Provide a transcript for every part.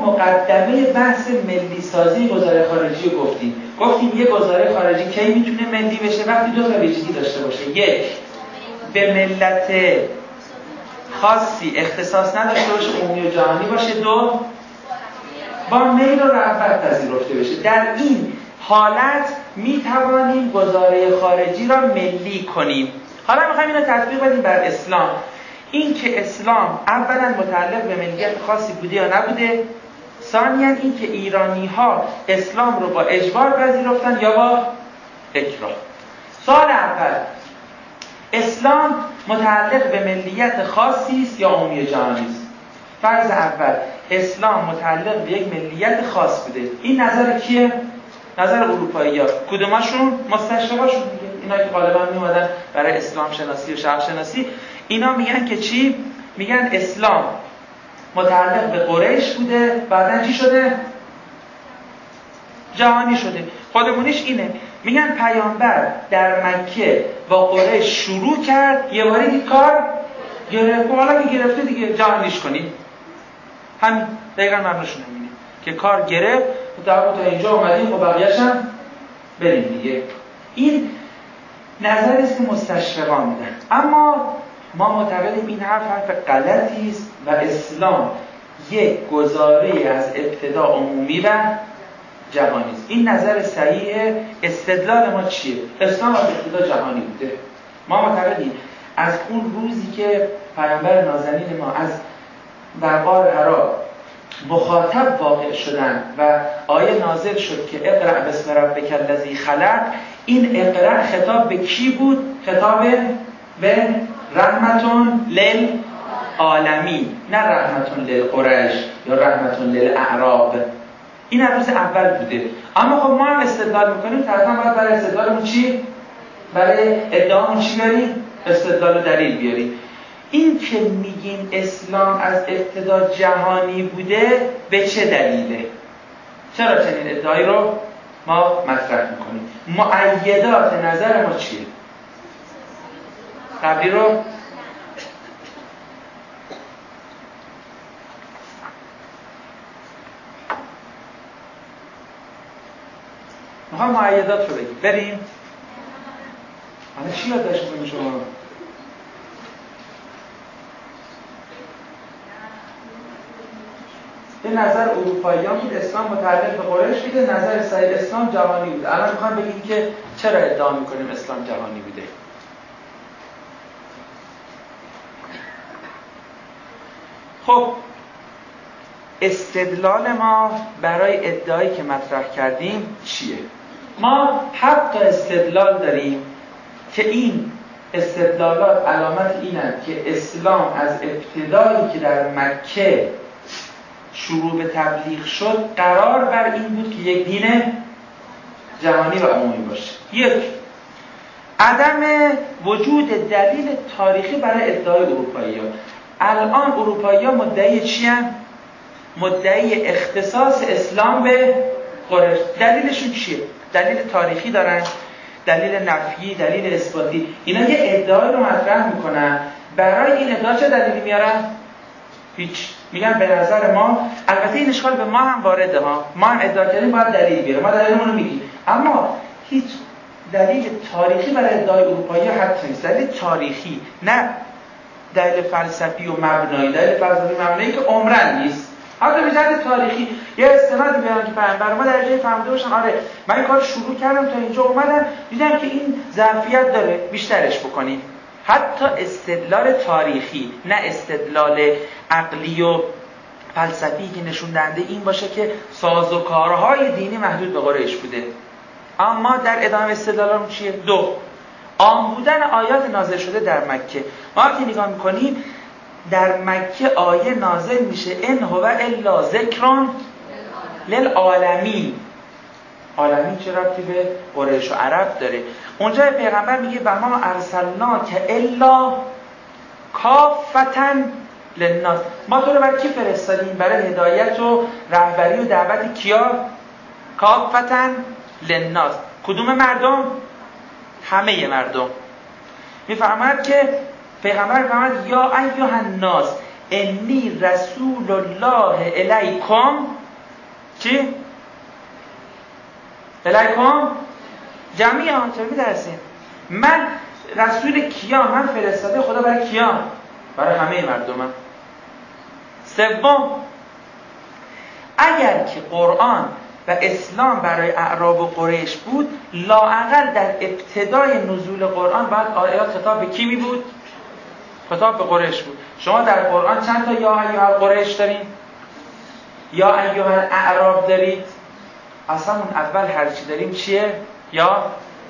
مقدمه بحث ملی سازی گزاره خارجی رو گفتیم یه گزاره خارجی کی میتونه ملی بشه؟ وقتی دو تا ویژگی داشته باشه. یک، به ملت خاصی اختصاص نداشته باشه، عمومی و جهانی باشه. دو، با میل و رغبت پذیرفته بشه. در این حالت میتوانیم گزاره خارجی را ملی کنیم. حالا میخوایم اینو تطبیق بدیم بر اسلام. این که اسلام اولا متعلق به ملیت خاصی بوده یا نبوده، ثانیاً این که ایرانی ها اسلام رو با اجبار پذیرفتن یا با اکراه. سوال اول، اسلام متعلق به ملیت خاصی است یا عمومی جهانی است؟ فرض اول، اسلام متعلق به یک ملیت خاص بوده. این نظر کیه؟ نظر اروپایی‌ها. کدوماشون؟ مستشرقاشون دیگه. اینا که غالبا میومدن برای اسلام شناسی و شرق شناسی، اینا میگن که چی؟ میگن اسلام متعلق به قریش بوده، بعدن چی شده؟ جهانی شده. خودمونیش اینه. میگن پیامبر در مکه با قریش شروع کرد، یه باری دید کار گرفت، حالا که گرفته دیگه جهانیش کنیم. همین دقیقاً معنیشون همینه که کار گرفت تا اینجا اومدیم و بقیه‌اش هم بریم دیگه. این نظری است که مستشرقان میدن. اما ما معتقدیم این حرف غلطی است و اسلام یک گزاره از ابتدا عمومی و جهانی است. این نظر صحیح. استدلال ما چیه؟ اسلام از ابتدا جهانی بوده. ما معتقدیم از اون روزی که پیامبر نازنین ما از در غار حرا مخاطب واقع شدن و آیه نازل شد که اقرأ باسم ربک الذی خلق، این اقرأ خطاب به کی بود؟ خطاب به رحمتون للعالمین، نه رحمتون للقریش یا رحمتون للاعراب. این روز اول بوده. اما خب ما هم استدلال میکنیم، طبعا باید برای استدلالمون چی؟ برای ادعامون چی بیاریم؟ استدلال و دلیل بیاریم. این که میگیم اسلام از ابتدا جهانی بوده به چه دلیله؟ چرا چنین ادعایی رو ما مطرح میکنیم؟ مؤیدات نظر ما چیه؟ قبلی رو میخوام مؤیدات رو بگیم. بریم. حالا چی یادداشت میکنیم شما؟ به نظر اروپاییان بود اسلام متعلق به قریش بوده، نظر صحیح اسلام جهانی بود. الان میخوام بگیم که چرا ادعا میکنیم اسلام جهانی بوده. خب استدلال ما برای ادعایی که مطرح کردیم چیه؟ ما 7 تا استدلال داریم که این استدلالات علامت اینند که اسلام از ابتدایی که در مکه شروع به تبلیغ شد قرار بر این بود که یک دین جهانی و عمومی باشه. یک، عدم وجود دلیل تاریخی برای ادعای اروپایی‌ها. الان اروپایی‌ها مدعی چی هستند؟ مدعی اختصاص اسلام به قریش. دلیلشون چیه؟ دلیل تاریخی دارن، دلیل نفی، دلیل اثباتی. اینا یه ادعای رو مطرح میکنن. برای این ادعا چه دلیلی میارن؟ هیچ. میگن به نظر ما، البته این اشکال به ما هم وارده ها، ما هم ادعا کردیم باید دلیل بیاره، ما دلیلمون رو میگیم، اما هیچ دلیل تاریخی برای ادعای اروپایی حتی نیست. دلیل تاریخی، نه دلیل فلسفی و مبنایی. دلیل فلسفی مبنایی که عمرن نیست، حتی به جهت تاریخی یه استنادی بیارن که پیامبر ما در جای فهمیده باشن آره من این کار شروع کردم تا اینجا اومدم دیدم که این ظرفیت داره بیشترش بکنیم. حتی استدلال تاریخی، نه استدلال عقلی و فلسفی که نشون دهنده این باشه که سازوکارهای دینی محدود به قریش بوده. اما در ادامه استدلالمون چیه؟ 2، عام بودن آیات نازل شده در مکه. ما وقتی نگاه میکنیم در مکه آیه نازل میشه ان هو الا ذکر للعالمین. عالمین چه ربطی به قریش و عرب داره؟ اونجا پیغمبر میگه و ما ارسلناک الا کافتا للناس. ما تو رو برای کی فرستادیم؟ برای هدایت و رهبری و دعوت کیا؟ کافتا للناس. کدوم مردم؟ همه مردم. میفهمد که پیغمبر میفهمد یا ایها الناس، انی رسول الله الیکم چی؟ الیکم جمیعا. چرا می‌ترسین؟ من رسول کیا؟ من فرستاده خدا برای کیا؟ برای همه مردمم. سوم، اگر که قرآن و اسلام برای اعراب و قریش بود، لااقل در ابتدای نزول قرآن بعد آیات خطاب به کی می بود؟ خطاب به قریش بود. شما در قرآن چند تا یا ایها القریش دارین؟ یا ایها الاعراب دارید؟ اصلا اون اول هر چی داریم چیه؟ یا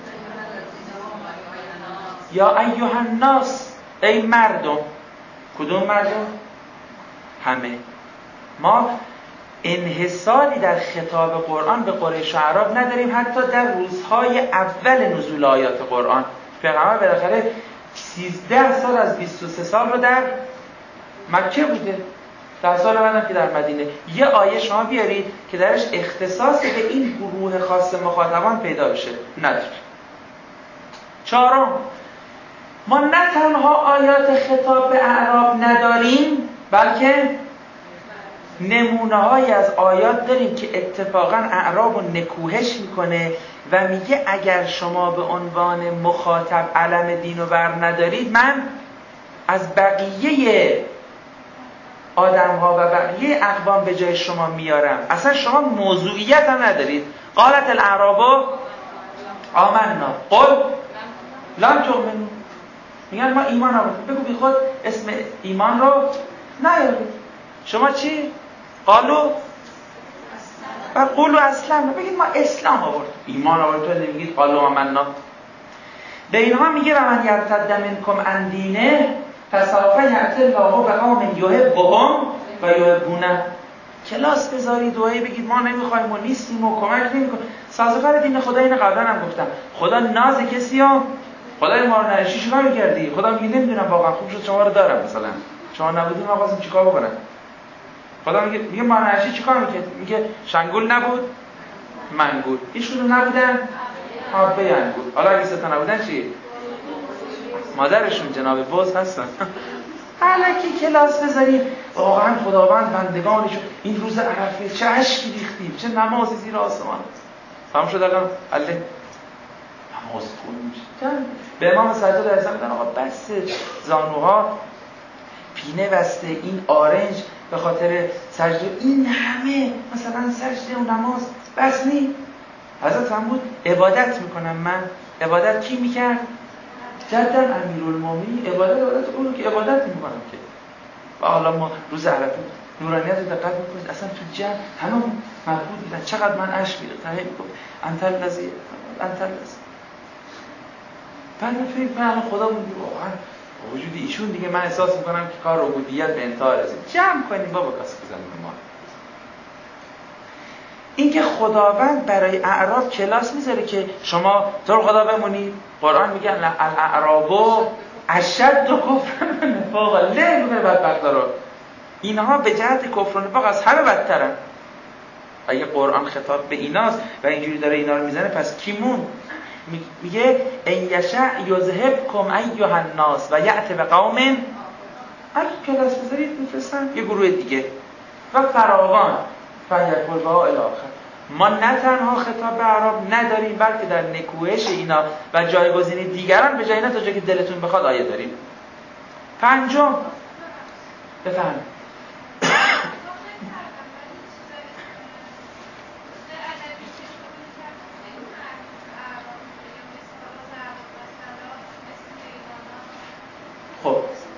ایها الناس، ای مردم. کدوم مردم؟ همه. ما انحصاری در خطاب قرآن به قریش و اعراب نداریم. حتی در روزهای اول نزول آیات قرآن پیغمبر بالاخره 13 سال از 23 سال رو در مکه بوده، 10 سال بعدم که در مدینه. یه آیه شما بیارید که درش اختصاص به این گروه خاص مخاطبان پیدا بشه، نداره. چهارم، ما نه تنها آیات خطاب به اعراب نداریم، بلکه نمونه‌هایی از آیات داریم که اتفاقاً اعراب رو نکوهش میکنه و میگه اگر شما به عنوان مخاطب علم دین رو بر ندارید، من از بقیه آدم‌ها و بقیه اقوام به جای شما میارم. اصلا شما موضوعیت هم ندارید. قالت الاعراب آمنا قل لم تؤمنوا. میگن ما ایمان آوردیم. بگو بی خود اسم ایمان رو نیارید. شما چی؟ قالو و قولو اسلام. بگید ما اسلام آورد، ایمان آورد. تو نمیگید قالو آمنا. به اینها میگه و من یرتد منکم عن دینه فسوف یأتی الله بقوم یحبهم و یحبونه. کلاس بذاری دعایی بگید ما نمیخوایم و نیستیم و کمک نمیکنیم. سازوکار دین خدا اینو قبلا هم گفتم. خدا ناز کسی ها، خدای ما رو نرشی چیکار میکردی؟ خدا میگه نمیدونم واقعا خوب شد شما رو دارم، مثلا شما نبودیم ما خواستیم چیکار بکنم. خدا میگه ما نرشی چیکار میکرد؟ میگه شنگول نبود منگول. ایشون نبودن حبه انگول. حالا اگه سه تا نبودن چی؟ مادرشون جناب بوز هستن. الکی کلاس بذارید واقعا خداوند بندگانشو این روز عرفه چه اشکی ریختیم، چه نمازی زیر آسمان. تمام شد الان الله نماز خون میشه. به امام سجاد علیه السلام میگن آقا بس زانوها پینه بسته، این آرنج به خاطر سجده، این همه مثلا سجده و نماز بس نی. حضرت هم بود عبادت میکنم. من عبادت کی میکرد؟ جدن امیرالمومنین. عبادت اون که عبادت میکنم که. و حالا ما روز عرفه نورانیت رو دقت میکنید اصلا تو جمع همه مربوط بودن. چقدر من اشک ریختم. هی میگم انت الذی بعد فکر کنم خدا میگه واقعا وجود ایشون دیگه من احساس میکنم که کار عبودیت به انتها رسید. جمع کنیم بابا کاسه بزنیم ما. اینکه خداوند برای اعراب کلاس میذاره که شما تو خدا بمونید. قرآن میگه الاعراب اشد کفر و نفاق. له میگه بدبختا رو. اینها به جهت کفر و نفاق از همه بدترن. اگه قرآن خطاب به ایناست و اینجوری داره اینا رو میزنه، پس کی مون؟ میگه ان یشاء یذهبکم ایها الناس و یأتی بقوم. اگه کلاس بذارید میفرستن یه گروه دیگه و فراوان فیکل با الی آخر. ما نه تنها خطاب به اعراب نداریم، بلکه در نکوهش اینا و جایگزین دیگران به جای اینا تا جایی که دلتون بخواد آیه داریم. پنجم، بفرمایید. خب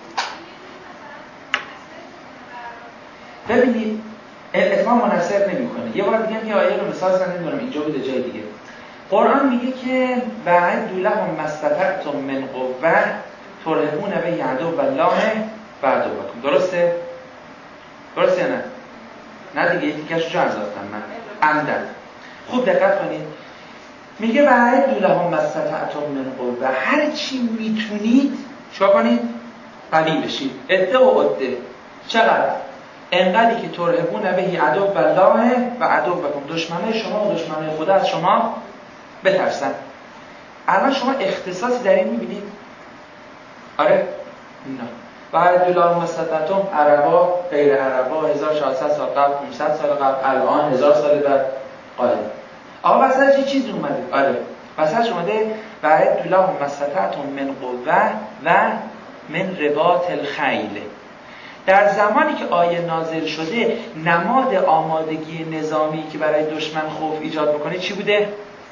ببینید اتمام منحصر نمی‌کنه. یه بار دیگه یه آیه رو مثال زدم، نمی‌دونم اینجا بود جای دیگه. قرآن میگه که وَأَعِدُّوا لَهُم مَا اسْتَطَعْتُم مِّن قُوَّةٍ تُرْهِبُونَ بِهِ عَدُوَّ اللَّهِ وَعَدُوَّکُم. درسته؟ درسته یا نه؟ نه دیگه یکیش جا انداختم من. عمدن. خوب دقت کنید. میگه وَأَعِدُّوا لَهُم مَا اسْتَطَعْتُم مِّن قُوَّةٍ. هر چی میتونید چیکار کنید؟ قوی بشید. عده و عده. چقدر؟ انقدری که ترهبون بهی عدو الله و عدوکم. دشمنای شما و دشمنای خدا از شما بترسن. الان شما اختصاصی در این میبینید؟ آره؟ نه. بعد الله مستطعتم، عربا غیر عربا، 1400 سال قبل، 500 سال قبل، الان 1000 سال بعد قاعده. آقا وسط چه چیز اومده؟ آره وسط اومده بعد الله مستطعتم من قوه و من رباط الخیل. در زمانی که آیه نازل شده نماد آمادگی نظامی که برای دشمن خوف ایجاد بکنه چی بوده؟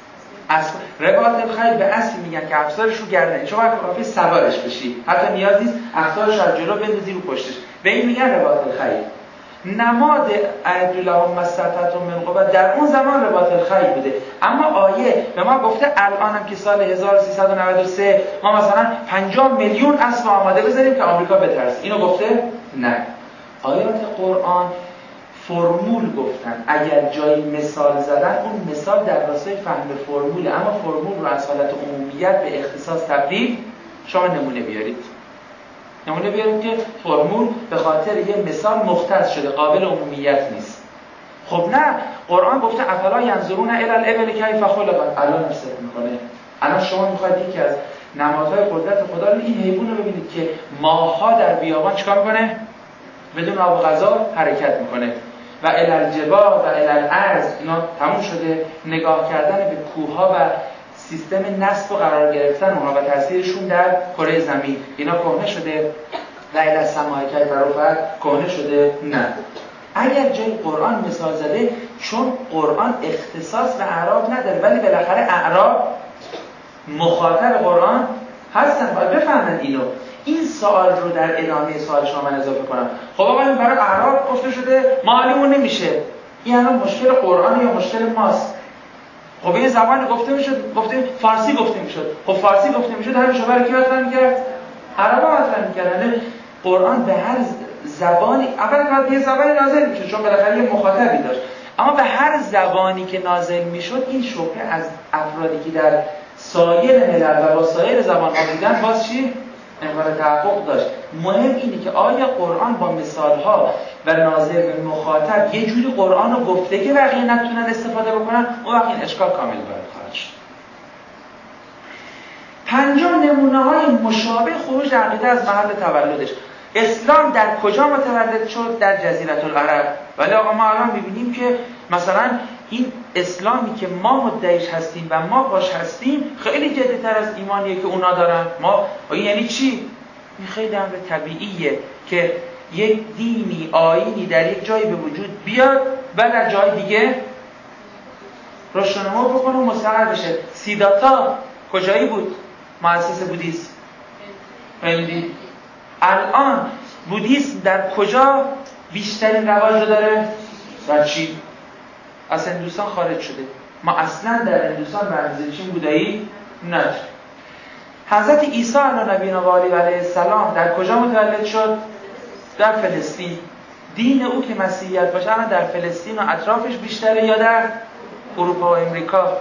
رباط الخیل به اصل میگن که افسارش رو گردن، چون وقتی کافی سوارش بشی حتی نیاز نیست افسارش از جلو بندازی رو پشتش، به این میگن رباط الخیل. نماد اعدوا لهم ما استطعتم من قوة در اون زمان رباط الخیل بوده. اما آیه به ما گفته الانم که سال 1393 ما مثلا 50 میلیون اسب آماده بذاریم که آمریکا بترسه، اینو گفته؟ نه. آیات قرآن فرمول گفتن، اگر جایی مثال زدن اون مثال در راستای فهم فرموله، اما فرمول رو از حالت عمومیت به اختصاص تبدیل. شما نمونه بیارید که فرمول به خاطر یه مثال مختص شده قابل عمومیت نیست. خب نه، قرآن گفته افلا ینظرون الی الابل کیف خلقت، الان نفسه میکنه. الان شما میخواید یکی از نمادهای قدرت خدا رو این حیوان رو ببینید که ماه‌ها در بیابان چیکار میکنه؟ بدون آب و غذا حرکت میکنه. و الی الجبال و الی الارض، اینا تموم شده. نگاه کردن به کوه‌ها و سیستم نصب و قرار گرفتن اونها و تاثیرشون در کره زمین، اینا کهنه شده. و الی السماء کیف رفعت، کهنه شده؟ نه. اگر جای قرآن مثال زده، چون قرآن اختصاص به اعراب نداره، ولی بالاخره اعراب مخاطب قرآن هستن، باید بفهمن اینو. این سوال رو در ادامه سوال شما من اضافه کنم. خب آقا این برای اعراب گفته شده، معلومون نمیشه. این الان مشکل قرآن یا مشکل ماست؟ خب این زبان گفته فارسی گفته میشد. خب فارسی گفته میشد، همین برای کی مطرح میکرد؟ عربا مطرح میکردن. قرآن به هر زبانی، اول یه زبانی نازل میشه چون بالاخره یه مخاطبی داشت، اما به هر زبانی که نازل میشد این شبهه از افرادی که در سایر ملل و با سایر زبان‌ها بودن باز چی؟ امکان تحقق داشت. مهم اینه که آیا قرآن با مثال‌ها و ناظر به مخاطب یه جوری قرآن رو گفته که بقیه نتونن استفاده بکنن، اون وقت این اشکال کامل وارد خواهد شد. 5 نمونه‌های مشابه خروج عقیده از محل تولدش. اسلام در کجا متولد شد؟ در جزیره العرب. ولی آقا ما الان می‌بینیم که مثلا این اسلامی که ما مدعیش هستیم و ما باش هستیم خیلی جدی‌تر از ایمانیه که اونا دارن. ما یعنی چی؟ این خیلی امر طبیعیه که یک دینی، آیینی در یک جایی به وجود بیاد و در جای دیگه رشد و نمو بکنه و مستقر بشه. سیداتا کجایی بود؟ مؤسس بودیسم. خیلی الان بودیسم در کجا بیشترین رواج رو داره؟ در چین. از هندوستان خارج شده. ما اصلا در هندوستان برمیزه چین بودایی نداره. حضرت عیسی علیه نبینا و علیه السلام در کجا متولد شد؟ در فلسطین. دین او که مسیحیت باشه الان در فلسطین و اطرافش بیشتره یا در اروپا و امریکا؟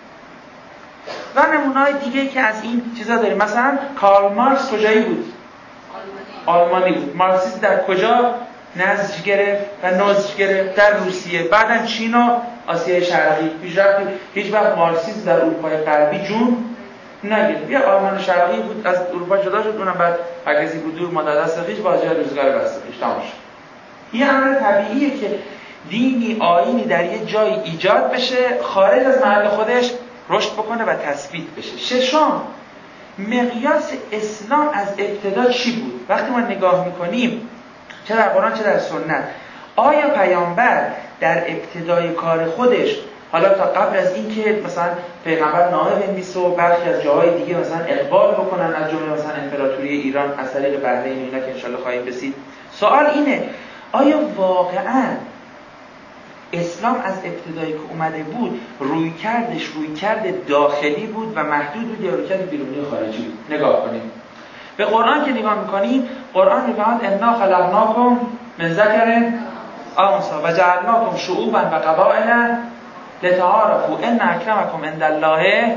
و نمونه‌های دیگه که از این چیزا داریم. مثلا کارل مارکس کجایی بود؟ آلمانی بود. مارکسیسم در کجا نسج گرفت و نسج گرفت؟ در روسیه، بعدن چین و آسیای شرقی. هیچ وقت مارکسیسم در اروپای غربی جون نگرفت. یه آلمان شرقی بود از اروپا جدا شد، اونم بعد هر کسی بود دور مادر دست خویش بازی روزگار بسته خویش تمام شد. این امر طبیعیه که دینی، آیینی در یه جای ایجاد بشه، خارج از محل خودش رشد بکنه و تثبیت بشه. ششم، مقیاس اسلام از ابتدا چی بود؟ وقتی ما نگاه میکنیم چه در قرآن چه در سنت، آیا پیامبر در ابتدای کار خودش، حالا تا قبل از این که مثلا پیغمبر نامه بنویسه و برخی از جاهای دیگه مثلا اقبال بکنن، از جمله مثلا امپراتوری ایران از طریق بحرین اینا که انشالله خواهیم رسید، سوال اینه آیا واقعاً اسلام از ابتدایی که اومده بود رویکرد داخلی بود و محدود بود یا رویکرد بیرونی خارجی بود؟ نگاه کنیم به قرآن که نگاه میکنیم، قرآن میفهمد انا خلقناکم من ذکر و انثی و جعلناکم شعوبا و قبائل لتعارفوا ان اکرمکم عند الله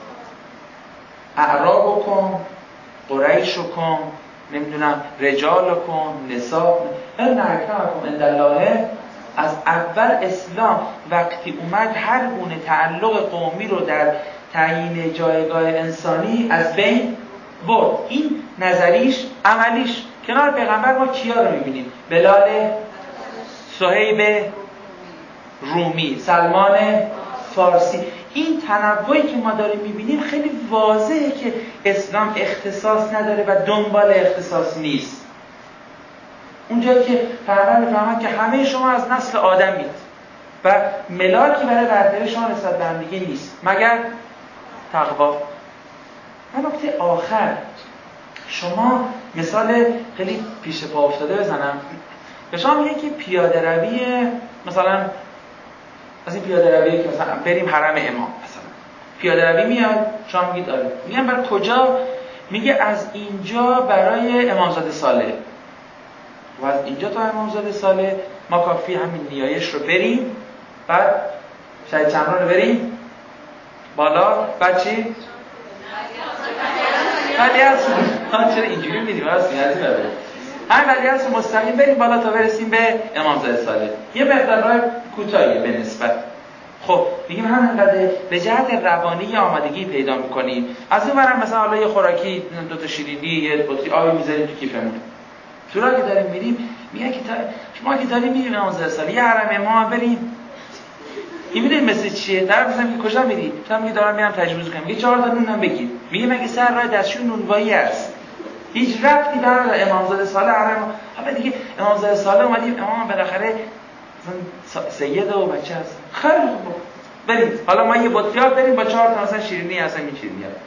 اعرابکم قریشکم نمیدونم رجالکم نساء ان اکرمکم عند الله. از اول اسلام وقتی اومد هر گونه تعلق قومی رو در تعیین جایگاه انسانی از بین برد. این نظریش عملیش کنار پیغمبر ما کیا رو میبینیم؟ بلال، صهیب رومی، سلمان فارسی. این تنوعی که ما داریم میبینیم خیلی واضحه که اسلام اختصاص نداره و دنبال اختصاص نیست. اونجایی که پیغمبر میفهمن که همه شما از نسل آدمید و ملاکی برای برتری شما نسبت به هم دیگه نیست مگر تقوا. و نکته آخر، شما مثال خیلی پیش پا افتاده بزنم، به شما میگن که پیاده روی مثلا از این پیاده رویه که مثلا بریم حرم امام، مثلا پیاده روی میاد، شما میگید آره، میگن برای کجا؟ میگه از اینجا برای امامزاده صالح و از اینجا تا امامزاده صالح ما کافی همین نیایش رو بریم، بعد شهید چمران رو بریم بالا، بعد چی؟ ولی اصلا چرا اینجوری میدیم؟ ولی اصلا مستقیم بریم بالا تا برسیم به امامزاده صالح. یه مقدار راه کوتاهیه به نسبت. خب میگیم همینقدر به جهت روانی آمادگی پیدا میکنیم. از این ورم مثلا حالا یه خوراکی، دو تا شیرینی، یه بطری آبی میذاریم تو کیفمون. تو راه که داریم میریم میگن که شما که داریم میریم امامزاده صالح، یه حرم امام بریم. این میدونی مثل چیه؟ در مثلا میگه کجا میری؟ مثلا میگه دارم میرم تجویز کنم. میگه 4 تا نونم بگیر. میگه مگه سر راه دستشوی نونوایی است؟ هیچ ربطی نداره امامزاده صالح حرم. حالا دیگه امامزاده صالح اومدیم، امام بالاخره مثلا سید و بچه هست. خیلی خوب بریم. حالا ما یه بطریات بریم با 4 تا مثلا شیرینی، اصلا این شیرینی ها.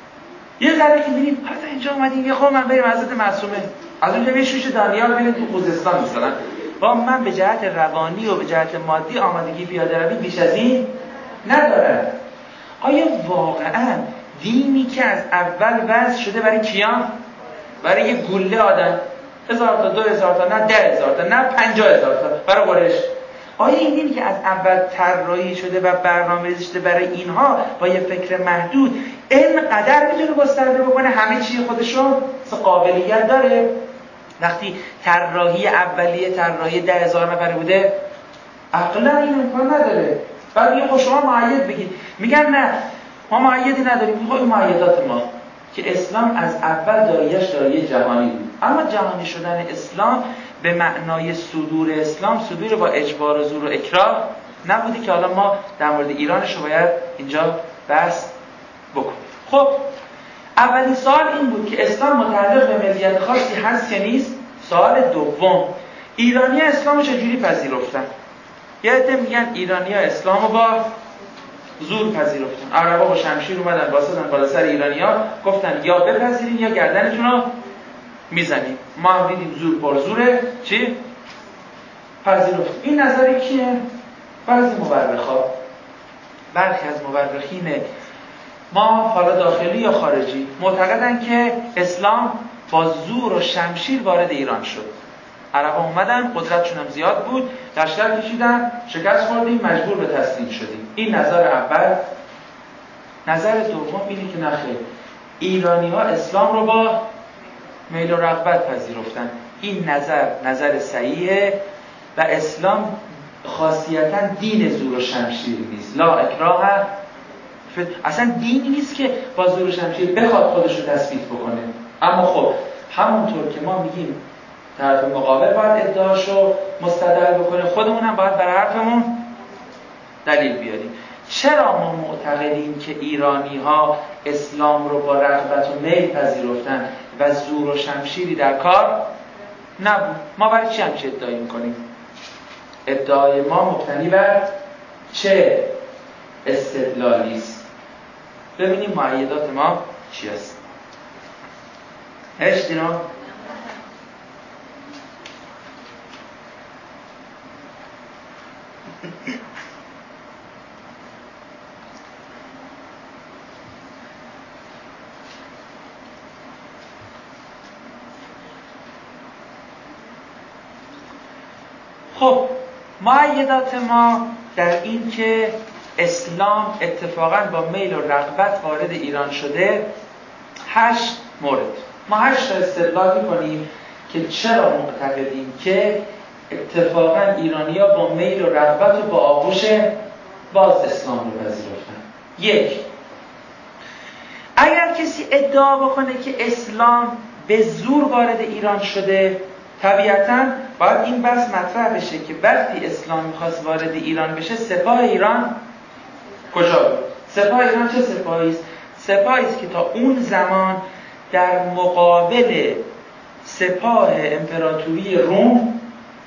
یه ذره که میریم حالا اینجا اومدیم یه خب من بریم حضرت معصومه، از اونجا یه شوش دانیال بریم تو خوزستان مثلا. با من به جهت روانی و به جهت مادی آمادگی پیاده روی بیش از این ندارم. آیا واقعا دینی که از اول وضع شده برای کیان؟ برای یه گله آدم، 1000 تا 2000 تا نه 10000 تا نه 50000 تا برای قریش. آیا این دینی که از اول طراحی شده و برنامه‌ریزی شده برای اینها با یه فکر محدود اینقدر میتونه گسترده بکنه همه چی خودشو قابلیت داره؟ وقتی طراحی اولیه طراحی 10000 نفره بوده عقلا این امکان نداره. بعد میگه خب شما معید بگید، میگن نه ما معیدی نداریم. میگه این معیدات ما که اسلام از اول داریش داری جهانی بود، اما جهانی شدن اسلام به معنای صدور اسلام صدور با اجبار و زور و اکراه نبودی که حالا ما در مورد ایرانش رو باید اینجا بحث بکنیم. خب اولین سوال این بود که اسلام متعلق به ملیت خاصی هست که نیست. سوال دوم، ایرانی اسلام رو چجوری پذیرفتن؟ یه عده میگن ایرانی ها اسلام رو با زور پذیرفتن. عربا با شمشیر اومدن واسدن بالا سر ایرانی ها، گفتن یا بپذیرین یا گردنتون رو میزنیم. ما هم دیدیم زور پر زوره چی؟ پذیرفت. این نظری کیه؟ بعضی مورخا، برخی از مورخین ما حالا داخلی یا خارجی معتقدن که اسلام با زور و شمشیر وارد ایران شد. عربا اومدن، قدرتشون هم زیاد بود، لشکر کشیدن، شکست خوردیم، مجبور به تسلیم شدیم. این نظر اول. نظر دوم اینه که نخیر، ایرانی ها اسلام رو با میل و رغبت پذیرفتن. این نظر صحیحه و اسلام خاصیتاً دین زور و شمشیر نیست. لا اکراه، اصلا دینی نیست که با زور و شمشیر بخواد خودش رو تثبیت بکنه. اما خب همونطور که ما میگیم طرف مقابل باید ادعاشو مستدل بکنه، خودمون هم باید برای حرفمون دلیل بیاریم. چرا ما معتقدیم که ایرانی ها اسلام رو با رغبت و میل پذیرفتن و زور و شمشیری در کار نبود؟ ما برای چی همچه ادعایی میکنیم؟ ادعای ما مبتنی بر چه استدلالی است؟ ببینیم معیدات ما چی است. اشتینا خب معیدات ما در این که اسلام اتفاقاً با میل و رغبت وارد ایران شده 8 مورد. ما 8 استدلال می‌کنیم که چرا معتقدیم که اتفاقاً ایرانی‌ها با میل و رغبت و با آغوش باز اسلام رو پذیرفتن. 1. اگر کسی ادعا بکنه که اسلام به زور وارد ایران شده، طبیعتاً باید این بحث مطرح بشه که وقتی اسلام میخواست وارد ایران بشه، سپاه ایران کجا بود؟ سپاه ایران چه سپاهی است؟ سپاهی است که تا اون زمان در مقابل سپاه امپراتوری روم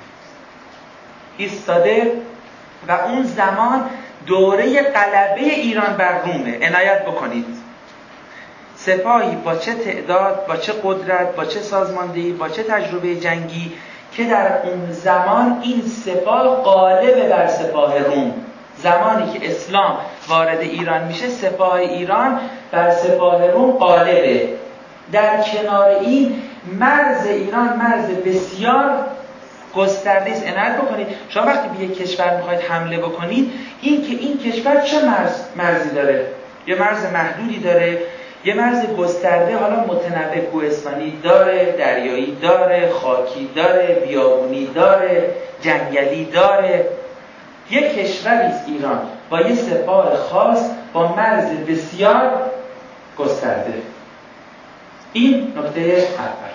ایستاده و اون زمان دوره غلبه ایران بر رومه. عنایت بکنید، سپاهی با چه تعداد، با چه قدرت، با چه سازماندهی، با چه تجربه جنگی که در اون زمان این سپاه غالب بر سپاه روم. زمانی که اسلام وارد ایران میشه، سپاه ایران بر سپاه روم غالبه. در کنار این مرز ایران مرز بسیار گسترده است. عنایت بکنید، شما وقتی به یک کشور میخواید حمله بکنید، این که این کشور چه مرزی داره؟ یه مرز محدودی داره، یه مرز گسترده، حالا متنوع، کوهستانی داره، دریایی داره، خاکی داره، بیابونی داره، جنگلی داره. یک کشوری است ایران با یه سپاه خاص با مرز بسیار گسترده. این نکته اول.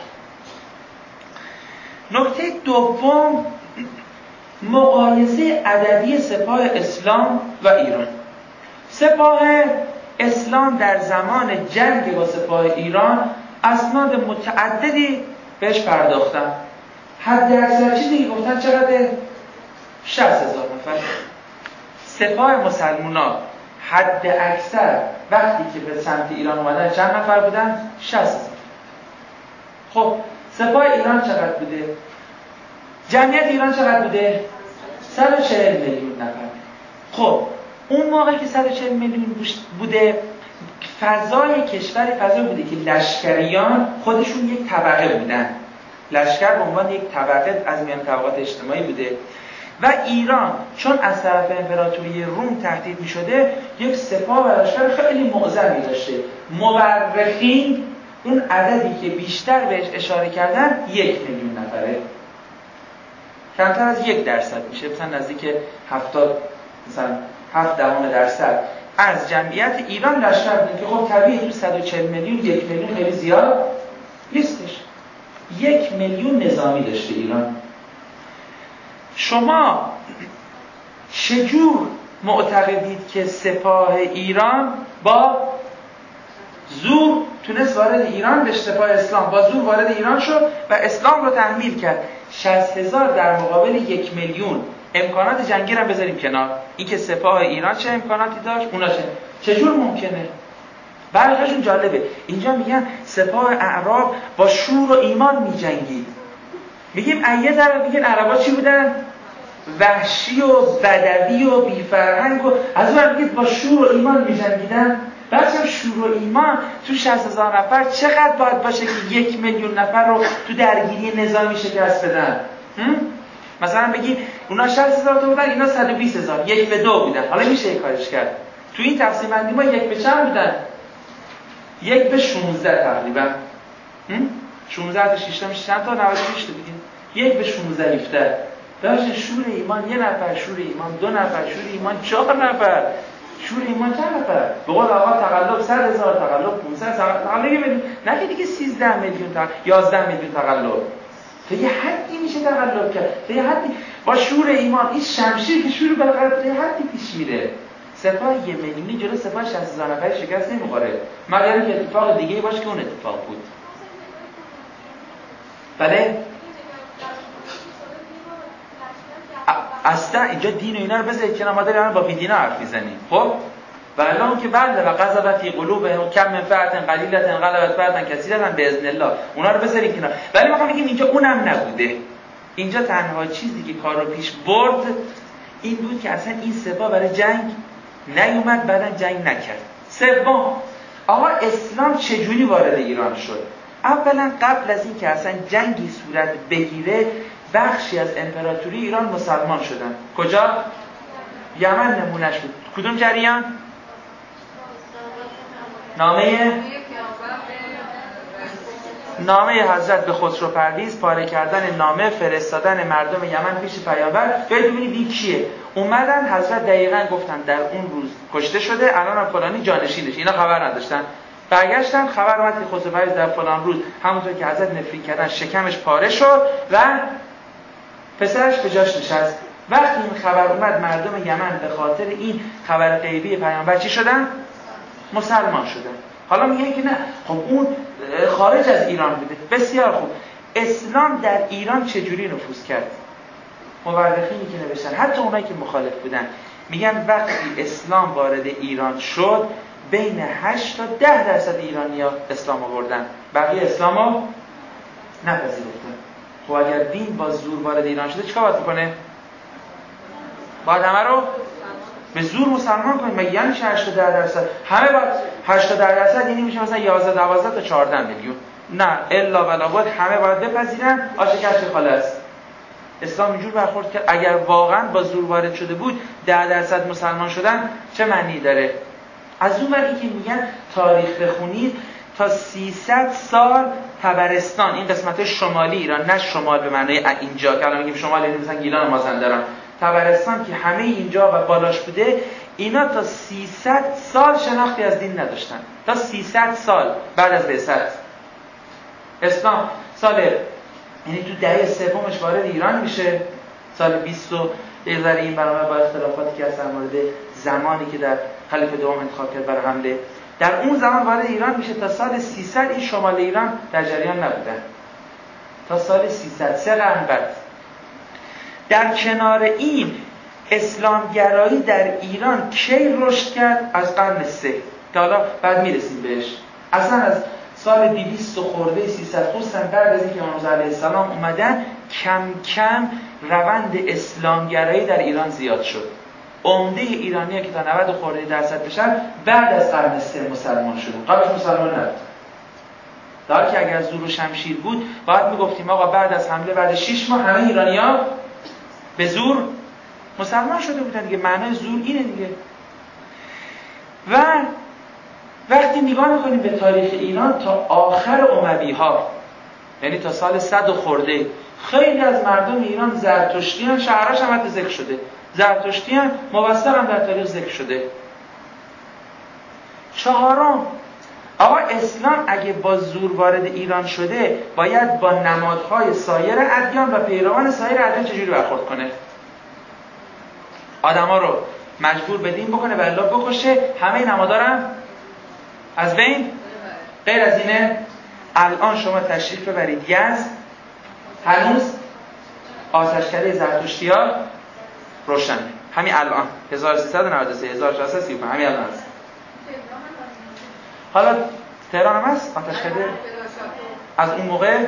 نکته دوم، مقایسه عددی سپاه اسلام و ایران. سپاه اسلام در زمان جنگ با سپاه ایران اسناد متعددی بهش پرداختن. حد اکثر چیزی که گفتن چقدر؟ 60,000 نفر. سپاه مسلمونا حد اکثر وقتی که به سمت ایران اومدن چند نفر بودن؟ 60,000. خب سپاه ایران چقدر بوده؟ جمعیت ایران چقدر بوده؟ 140 میلیون نفر. خب اون موقع که 140 میلیون بوده، فضای کشور فضایی بوده که لشکریان خودشون یک طبقه بودن. لشکر به عنوان یک طبقه از میان طبقات اجتماعی بوده و ایران چون از طرف امپراتوری روم تهدید می شده، یک سپاه و لشکر خیلی معظمی داشته. مورخین اون عددی که بیشتر بهش اشاره کردن 1 میلیون نفره، کمتر از 1% میشه، مثلا نزدیک 70 مثلا 0.7% از جمعیت ایران لشکر بوده که خب طبیعی تو 140 میلیون 1 میلیون خیلی زیاد نیستش. 1 میلیون نظامی داشته ایران. شما چجور معتقدید که سپاه ایران با زور تونست وارد ایران بشه؟ سپاه اسلام با زور وارد ایران شد و اسلام رو تحمیل کرد. 60,000 در مقابل 1 میلیون. امکانات جنگی رو بذاریم کنار، این که سپاه ایران چه امکاناتی داشت، اونا چجور ممکنه؟ برخشون جالبه. اینجا میگن سپاه اعراب با شور و ایمان میجنگید. میگیم ایه طرف میگن عربا چی بودن؟ وحشی و بدوی و بی‌فرهنگ، و از اون میگید با شور و ایمان میجنگیدن. بچه شور و ایمان تو 60,000 نفر چقدر باید باشه که 1 میلیون نفر رو تو درگیری نظامی شکست بدن؟ مثلا بگی اونا 60,000 تا بودن، اینا 120,000، 1 به 2 بودن. حالا میشه یک کارش کرد. تو این تقسیم بندی ما 1 به چند بودن؟ 1 به 16 تقریبا. 16 تا 6 تا میشه چند تا؟ 96 تا دیگه. 1 به 16 17. باشه شور ایمان 1 نفر، شور ایمان 2 نفر، شور ایمان 4 نفر. شور ایمان چند نفر؟ به قول آقا تقلب 100,000، تقلب 500، تقلب میلیون، نه که دیگه 13 میلیون تا 11 میلیون تقلب. تا یه حدی میشه تقلب کرد. تا یه حدی با شور ایمان این شمشیر که شور بالاخره تا یه حدی پیش میره. سپاه 1 میلیونی جلو سپاه 60,000 نفری شکست نمیخوره. مگر اینکه اتفاق دیگه‌ای باشه که اون اتفاق بود. بله؟ اصلا اینجا دین و اینا رو بذارید کنار، ما داریم با بیدینا حرف میزنیم. خب بله اون که بله و غضب فی قلوبهم کم من فئة قلیلة غلبت فئة کثیرة باذن الله، اونا رو بذارید کنار. ولی ما میگیم اینجا اونم نبوده. اینجا تنها چیزی که کار رو پیش برد این بود که اصلا این سپاه برای جنگ نیومد، بعدن جنگ نکرد. سوم، آقا اسلام چجوری وارد ایران شد؟ اولا قبل از این که اصلا جنگی صورت بگیره، بخشی از امپراتوری ایران مسلمان شدن. کجا؟ یمن نمونهش بود. کدوم جریان؟ نامه حضرت به خسرو پرویز، پاره کردن نامه، فرستادن مردم یمن پیش پیامبر. ببینید این کیه؟ اومدن حضرت دقیقاً گفتن در اون روز کشته شده، الان فلانی جانشینش. اینا خبر نداشتن. برگشتن خبر اومد که خسرو پرویز در فلان روز همونطور که ازت نفرین کردن شکمش پاره شد و پسرش به جاش نشست. وقتی این خبر اومد مردم یمن به خاطر این خبر غیبی پیامبر چی شدن؟ مسلمان شدن. حالا میگن که نه خب اون خارج از ایران بوده. بسیار خوب. اسلام در ایران چجوری نفوذ کرد؟ مورخینی که نوشتن، حتی اونایی که مخالف بودن، میگن وقتی اسلام وارد ایران شد بین 8 تا 10% ایرانی‌ها اسلام آوردن، بقیه اسلامو نپذیرفتن. خب اگر دین با زور وارد ایران شده چیکار باید بکنه؟ باید همه رو به زور مسلمان کنیم. مگه یعنی 8 تا 10%؟ همه باید 8 تا 10% یعنی میشه مثلا 11 12 تا 14 میلیون. نه الا بلا بود همه باید بپذیرن. آشکارش خالص اسلام اینجور برخورد کرد. اگر واقعا با زور وارد شده بود 10% مسلمان شدن چه معنی داره؟ از اون وقتی که میگن تاریخ بخونید تا 300 سال طبرستان، این قسمت شمالی ایران، نه شمال به معنای اینجا که الان میگیم شمال یعنی مثلا گیلان و مازندران، طبرستان که همه اینجا و بالاش بوده، اینا تا 300 سال شناختی از دین نداشتن. تا 300 سال بعد از بعثت اسلام سال، یعنی تو دهه سومش وارد ایران میشه، سال 20 و یه ذره این برنامه با اختلافاتی که از مورد زمانی که در خلیفه دوم انتخاب کرد برای حمله، در اون زمان وارد ایران میشه. تا سال 300 این شمال ایران در جریان نبودن، تا سال 300 3 قرن بعد. در کنار این اسلامگرایی در ایران کی رشد کرد؟ از قرن 3 که حالا بعد میرسیم بهش. اصلا از سال 200 خورده 300 خصوصا بعد از اینکه امام رضا علیه السلام اومدن کم کم روند اسلامگرایی در ایران زیاد شد. عمده ایرانی‌ها که تا 90 خورده درصد بشن بعد از قرن 3 مسلمان شدن، قبلش مسلمان نبودن. در که اگر زور و شمشیر بود باید میگفتیم آقا بعد از حمله بعد 6 ماه همه ایرانی‌ها به زور مسلمان شده بودن دیگه. معنای زور اینه دیگه. و وقتی نگاه میکنیم به تاریخ ایران تا آخر اموی‌ها، یعنی تا سال 100 خورده، خیلی از مردم ایران زرتشتیان، شعراش هم حتی ذکر شده، زرتشتیان، موثق هم در تاریخ ذکر شده. چهارم، آقا اسلام اگه با زور وارد ایران شده باید با نمادهای سایر ادیان و پیروان سایر ادیان چجوری برخورد کنه؟ آدما رو مجبور به دین بکنه و الا بکشه، همه نمادها رو از بین. غیر از اینه الان شما تشریف ببرید یزد، هنوز آتشکده زرتشتی‌ها روشنه. همین الان 1393 1435 همین الان هست. حالا تهران هم هست آتشکده از اون موقع.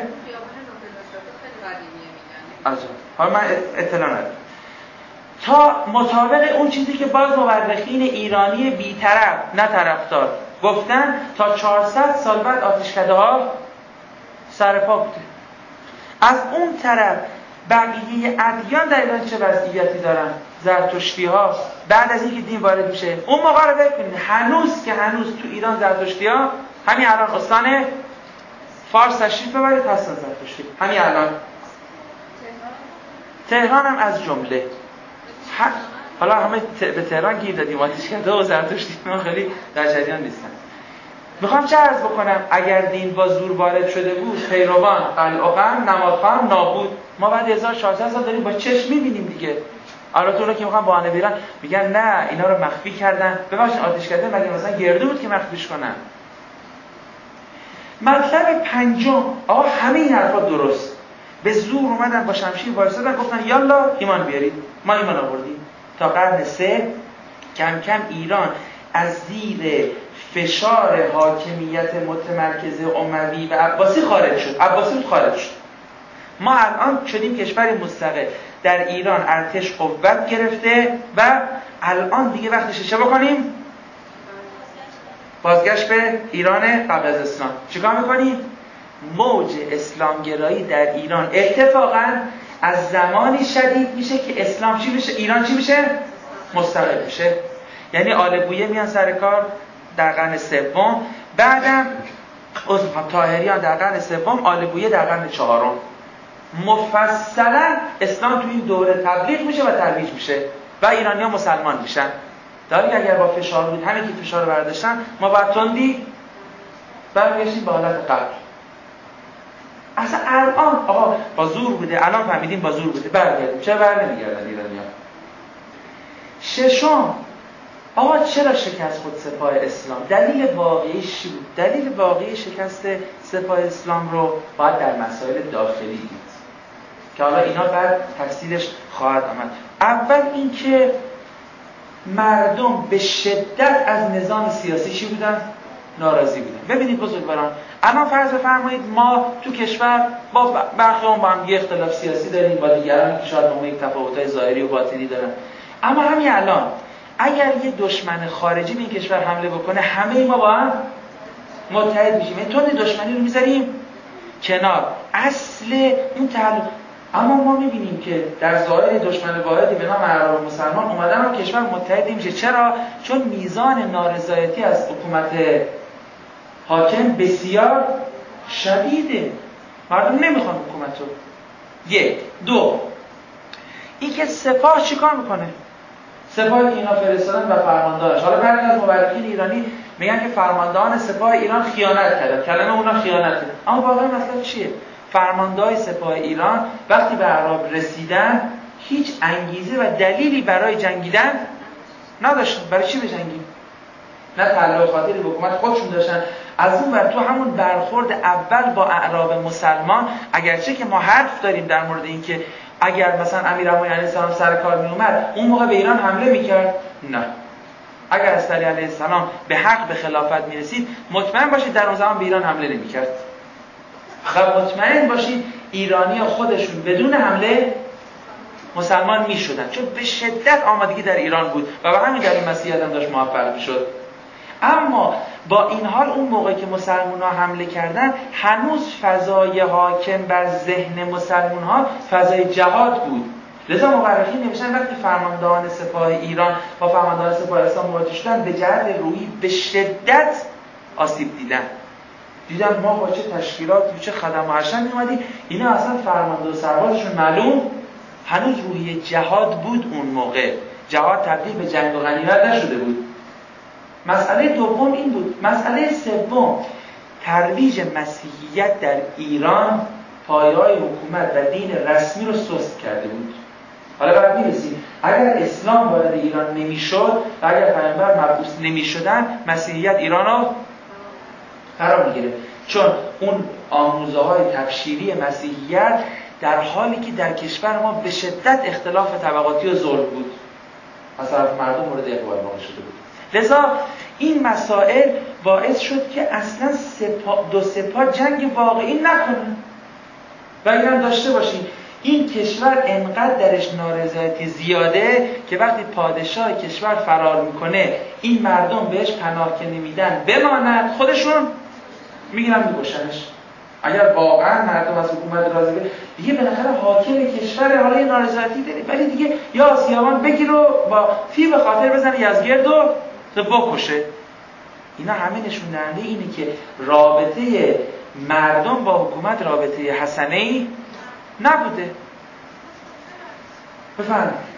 حالا من اطلاع ندارم. تا مطابق اون چیزی که باز مورخین ایرانی بی‌طرف نه طرفدار گفتن تا 400 سال بعد آتشکده ها سرپا بوده. از اون طرف بقیه ادیان در ایران چه وضعیتی دارن؟ زرتشتی ها بعد از اینکه دین وارد میشه، اون موقع رو ببینید هنوز تو ایران زرتشتی ها، همین الان استان فارس تشریف ببرید هستن زرتشتی، همین الان تهران هم از جمله. حالا همه به تهران گیر دادیم، آتشکده و زرتشتی ها خیلی در جریان نیستن. میخوام چه عرض بکنم؟ اگر دین با زور وارد شده بود، پیروان قلعه نمادخواه نابود. ما بعد 1400 سال داریم با چشم میبینیم دیگه. البته اونا که میخوان بهانه بیارن میگن نه اینا رو مخفی کردن. ببخشید آتشکده مگه مثلا گردو بود که مخفیش کنن؟ مطلب پنجم، آقا همه این حرفا درست. به زور اومدن با شمشیر وایسادن گفتن یالا ایمان بیارید. ما ایمان آوردیم. تا قرن 3 کم کم ایران از زیر فشار حاکمیت متمرکز اموی و عباسی خارج شد. ما الان شدیم کشور مستقل. در ایران ارتش قوت گرفته و الان دیگه وقتشه چه بکنیم؟ بازگشت به ایران قبل از اسلام. چیکار میکنیم؟ موج اسلامگرایی در ایران اتفاقا از زمانی شدید میشه که اسلام چی میشه؟ ایران چی میشه؟ مستقل میشه. یعنی آل بویه میان سر کار در قرن 3، بعدم طاهریان در قرن 3، آل بویه در قرن 4. مفصلا اسلام تو این دوره تبلیغ میشه و ترویج میشه و ایرانی‌ها مسلمان میشن. در حالی که اگر با فشار بود، همین که فشار رو برداشتن، ما باید تندی برگشتیم به حالت قبل. اصلا الان آقا با زور بوده، الان فهمیدیم با زور بوده، برگردیم. چرا برنمیگردن ایرانی‌ها؟ ششم، آقا چرا شکست خود سپاه اسلام؟ دلیل واقعیش چی بود؟ دلیل واقعی شکست سپاه اسلام رو باید در مسائل داخلی دید که حالا اینا بعد تفصیلش خواهد آمد. اول اینکه مردم به شدت از نظام سیاسی چی بودن؟ ناراضی بودن. ببینید بزرگواران، الان فرض بفرمایید ما تو کشور با برخی اون با هم یه اختلاف سیاسی داریم، با دیگران که شاید با یک تفاوت‌های ظاهری و باطنی دارن، اما همین الان اگر یه دشمن خارجی به این کشور حمله بکنه، همه ما با هم متحد میشیم، این تند دشمنی رو میذاریم کنار، اصل اون تعلق. اما ما میبینیم که در ظاهر دشمن واحدی به نام اعراب مسلمان اومدن و کشور متحد میشه. چرا؟ چون میزان نارضایتی از حکومت حاکم بسیار شدیده، مردم نمیخوان حکومت رو. یک. دو، این که سپاه چیکار میکنه؟ سپاهی که اینا فرستادن و فرماندهاش، حالا بعضی از مورخین ایرانی میگن که فرماندهان سپاه ایران خیانت کردن، کلمه اونا خیانته، اما واقعا مطلب چیه؟ فرماندهای سپاه ایران وقتی به اعراب رسیدن هیچ انگیزه و دلیلی برای جنگیدن نداشتن. برای چی بجنگیم؟ نه تعلق خاطری به حکومت خودشون داشتن. از اون ور تو همون برخورد اول با اعراب مسلمان، اگرچه که ما حرف داریم در مورد این که اگر مثلا امیرالمومنین علیه السلام سر کار می اومد اون موقع به ایران حمله میکرد، نه. اگر از علی علیه السلام به حق به خلافت میرسید، مطمئن باشید در اون زمان به ایران حمله نمیکرد. خب مطمئن باشید ایرانی خودشون بدون حمله مسلمان میشدن، چون به شدت آمادگی در ایران بود و به همین دلیل مسیحیت هم داشت موفق میشد. اما با این حال اون موقعی که مسلمان ها حمله کردن، هنوز فضای حاکم بر ذهن مسلمان ها فضای جهاد بود. لذا مورخین نوشتن وقتی فرماندهان سپاه ایران با فرماندهان سپاه اسلام مواجه شدن، به جهت روحی به شدت آسیب دیدن ما با چه تشکیلات و چه خدم و حشم می‌اومدیم، اینا اصلا فرمانده و سربازشون معلوم هنوز روحی جهاد بود. اون موقع جهاد تبدیل به جنگ و غنیمت نشده بود. مسئله دوم این بود. مسئله سوم، ترویج مسیحیت در ایران پایه‌های حکومت و دین رسمی رو سست کرده بود. حالا بعد می‌رسیم اگر اسلام وارد ایران نمی‌شد و اگر پیامبر مبعوث نمی‌شدن، مسیحیت ایران رو فرا می‌گرفت. چون اون آموزه‌های تبشیری مسیحیت در حالی که در کشور ما به شدت اختلاف طبقاتی و ظلم بود، از طرف مردم مورد اقبال واقع شده بود. لذا این مسائل باعث شد که اصلا دو سپاه جنگ واقعی نکنن. و اگرم داشته باشیم این کشور انقدر درش نارضایتی زیاده که وقتی پادشاه کشور فرار میکنه، این مردم بهش پناه که نمیدن بماند، خودشون میگیرن میکشنش. اگر واقعا مردم از حکومت راضی بشه، دیگه بالاخره حاکم کشور، حالا یه نارضایتی داره ولی دیگه یا آسیابان بگیر و با فی به خاطر بزنه یزگرد و بکشه. اینا همه نشون دهنده اینه که رابطه مردم با حکومت رابطه حسنه‌ای نبوده. بفرمایید.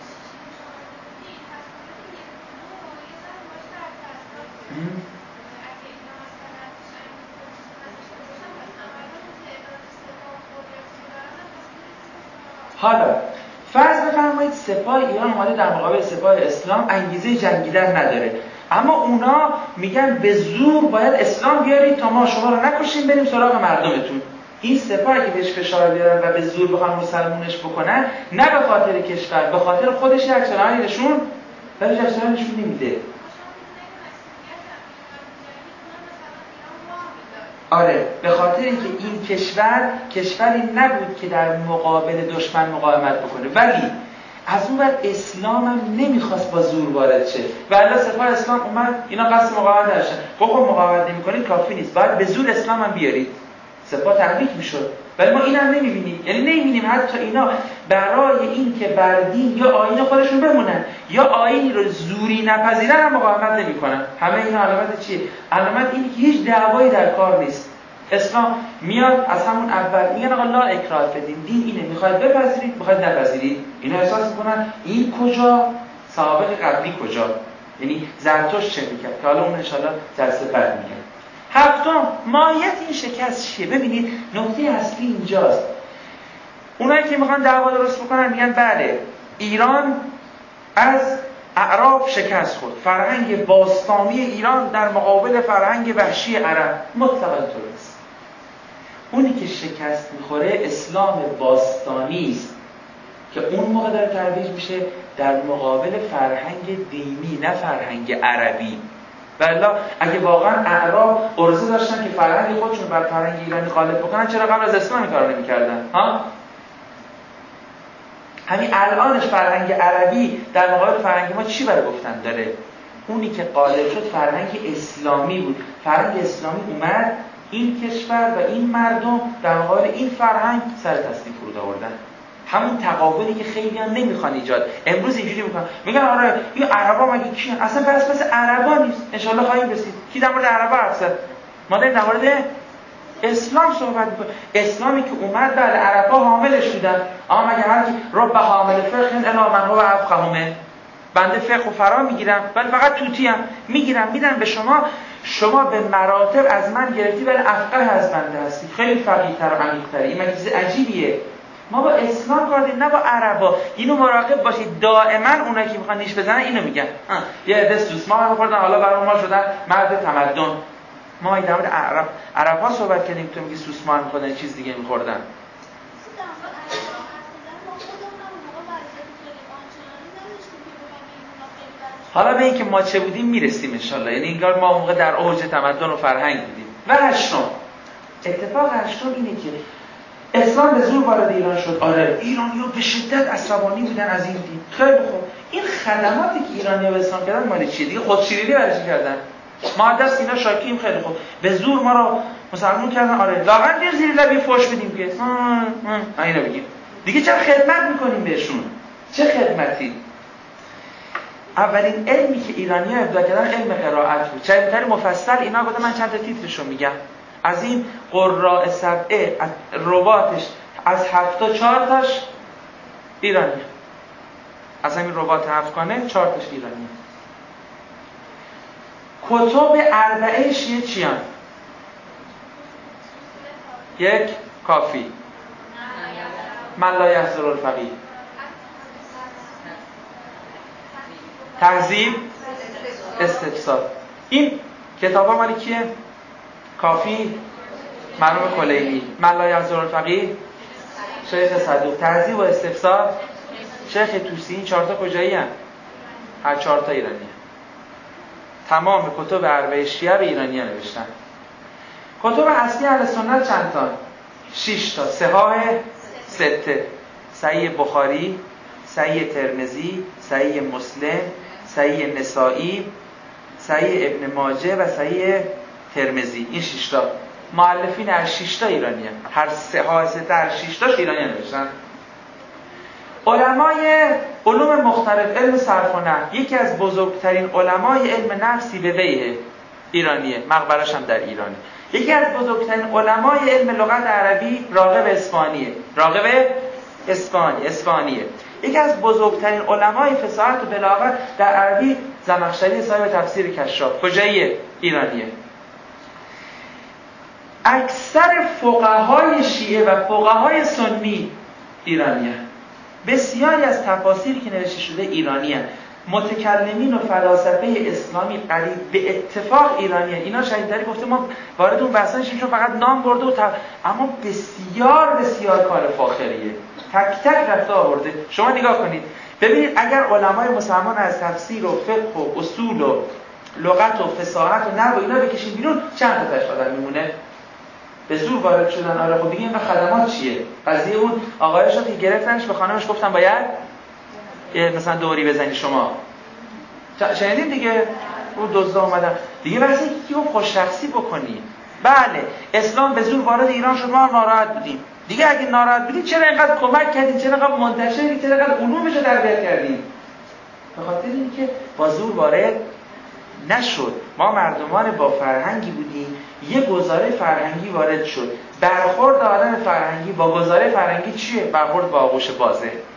حالا فرض بفرمایید سپاه ایران اومده در مقابل سپاه اسلام، انگیزه جنگیدن نداره، اما اونا میگن به زور باید اسلام بیارید تا ما شما رو نکشیم بریم سراغ مردمتون. این سپاه که بهش فشار بیارن و به زور بخوان مسلمونش بکنن، نه به خاطر کشور، به خاطر خودش یک عکس‌العملی نشون، ولی عکس‌العملی نشون نمیده. آره، به خاطر اینکه این کشور کشوری نبود که در مقابل دشمن مقاومت بکنه، ولی از اون ور اسلام هم نمیخواست با زور وارد شه و الله سپاه اسلام اومد، اینا قصد مقاومت داشتن. خب مقاومت نمی‌کنید کافی نیست، باید به زور اسلام هم بیارید. سپاه تحریک میشد، ولی ما اینم نمی‌بینیم. یعنی نمی‌بینیم حتی اینا برای این که بر دین یا آیین خودشون بمونن یا آیینی رو زوری نپذیرن هم مقاومت نمی‌کنن. همه اینا علامت چیه؟ علامت اینه که هیچ دعوایی در کار نیست. اسلام میاد از همون اول میگن آقا لا اکراه فی الدین، دین اینه، میخواید بپذیرید میخواید نپذیرید. اینا احساس میکنن این کجا سابق قبلی کجا، یعنی زرتشت چه میکرد که حالا اون ان شاءالله جلسه بعد میگن. هفتم، ماهیت این شکست چیه؟ ببینید نکته اصلی اینجاست. اونایی که میخوان دعوا درست بکنن میگن بله ایران از اعراب شکست خورد، فرهنگ باستانی ایران در مقابل فرهنگ وحشی عرب. مطلقاً درست. اونی که شکست میخوره اسلام باستانی است که اون موقع داره ترویج میشه در مقابل فرهنگ دینی، نه فرهنگ عربی. والا اگه واقعا اعراب عرضه داشتن که فرهنگ خودشون بر فرهنگ ایرانی غالب بکنن، چرا قبل از اسلام این کارو نمی‌کردن؟ ها؟ همین الانش فرهنگ عربی در مقابل فرهنگ ما چی برای گفتن داره؟ اونی که غالب شد فرهنگ اسلامی بود. فرهنگ اسلامی اومد این کشور و این مردم در مقابل این فرهنگ سر تسلیم فرود آوردن. همون تقابلی که خیلی هم نمیخوان ایجاد. امروز اینجوری میگن آره این عربا مگه کیان؟ اصلا پس مثل عربا نیست. ان شاء الله خواهیم رسید. کی در مورد عربا حرف زد؟ ما داریم در مورد اسلام صحبت میکنیم. اسلامی که اومد بعد عربا حاملش بودن. اما مگه هر کی رب حامل فقه الا من هو افقهه، بنده فقه و فرا میگیرم ولی فقط توتی هم میگیرم میدن به شما به مراتب از من گرفتی ولی افقه از بنده هستی، خیلی فقیه‌تر و عمیق‌تر. این مگه چیز عجیبیه؟ ما با اسلام کار داریم نه با عربا. اینو مراقب باشید. دائما اونایی که میخوان نیش بزنن اینو میگن یه عده سوسمار می‌خوردن حالا برای ما شدن مرد تمدن. ما در مورد عرب‌ها صحبت کردیم، تو میگی سوسمار می‌خوردن چیز دیگه می‌خوردن. حالا به این که ما چه بودیم میرسیم انشالله. یعنی انگار ما موقع در اوج تمدن و فرهنگ بودیم. و هشتم، اتفاق هشتم اینه که اسلام به زور وارد ایران شد. آره ایرانی‌ها به شدت عصبانی بودن از این دین. خیلی خوب. این خدماتی که ایرانی‌ها به اسلام کردن مال چیه؟ دیگه خودشیرینی برای چی کردن؟ ما دست اینا شاکیم. خیلی خوب. به زور ما رو مسلمان کردن. آره لااقل یه زیر لبی فوش بدیم که اینا بگیم. دیگه چرا خدمت می‌کنیم بهشون؟ چه خدمتی؟ اولین علمی که ایرانی‌ها ابداع کردن علم قرائت بود. چه طور مفصل اینا گفتم، من چند تا تیترشو میگم. از این قراء سبعه رباطش از 7 تا 4 تاش ایرانیه. از همین رباط افغانه 4 تاش ایرانیه. کتب اربعه شیعه چیان؟ یک کافی، من لا یحضر الفقیه، تهذیب، استفسار. این کتابا مال کیه؟ کافی مرحوم کلینی، من لا یحضر الفقیه شیخ صدوق، تهذیب و استفسار شیخ طوسی. این 4 تا کجایی هستند؟ هر 4 تا ایرانیه. تمام کتب اربعه شیعه به ایرانی‌ها نوشتن. کتب اصلی اهل سنت چند تا؟ 6 تا. صحاح 6، صحیح بخاری، صحیح ترمذی، صحیح مسلم، صحیح نسائی، صحیح ابن ماجه و صحیح ترمذی. این 6 تا. مؤلفین هر 6 تا ایرانیان. هر صحاح 6 هر 6 تاش ایرانیان نوشتن. علمای علوم مختلف، علم صرف و نحو، یکی از بزرگترین علمای علم نفسی به ویه ایرانیه، مقبرش هم در ایرانه. یکی از بزرگترین علمای علم لغت عربی راغب اصفهانیه. راغب اصفهانیه. یکی از بزرگترین علمای فصاحت و بلاغت در عربی زمخشری صاحب تفسیر کشاف. کجاییه؟ ایرانیه. اکثر فقهای شیعه و فقهای سنی ایرانیه. بسیاری از تفاسیری که نوشته شده ایرانیه. متکلمین و فلاسفه اسلامی قریب به اتفاق ایرانیه. اینا شهیدری گفته ما وارد اون بحثا نشیم چون فقط نام برده و اما بسیار بسیار کار فاخریه. تک تک رفته آورده. شما نگاه کنید ببینید اگر علمای مسلمان از تفسیر و فقه و اصول و لغت و فصاحت و نحو اینا بکشیم بیرون چند تا تاش آدم میمونه؟ به زور وارد شدن. آره خب دیگه این خدمات چیه؟ قضیه اون آقای شد که گرفتنش به خانمش گفتن باید مثلا دوری بزنی شما. شنیدین دیگه؟ اون دزدا اومدن. دیگه واسه کی رو خوش شخصی بکنی؟ بله اسلام به زور وارد ایران شد، ما ناراحت بودیم. دیگه اگه ناراحت بودید چرا اینقدر کمک کردین؟ چرا اینقدر منتشر کردین؟ چرا اینقدر علومش رو تربیت کردین؟ به خاطر اینکه با زور وارد نشد. ما مردمان با فرهنگی بودیم، یه گزاره فرهنگی وارد شد. برخورد آدم فرهنگی با گزاره فرهنگی چیه؟ برخورد با آغوش بازه.